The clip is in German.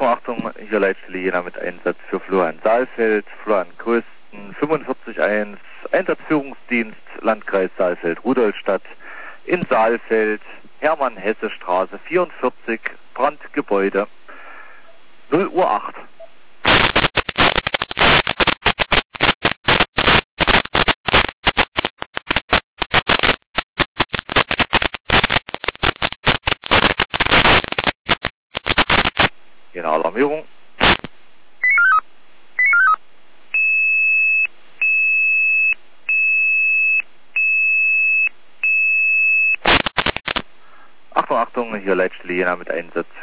Achtung, Achtung, hier Leitstelle Jena mit Einsatz für Florian Saalfeld, Florian Größten, 45.1, Einsatzführungsdienst, Landkreis Saalfeld-Rudolstadt, in Saalfeld, Hermann-Hesse-Straße 44, Brandgebäude, 0 Uhr 8. Jena Alarmierung. Achtung, Achtung, hier Leitstelle Jena mit Einsatz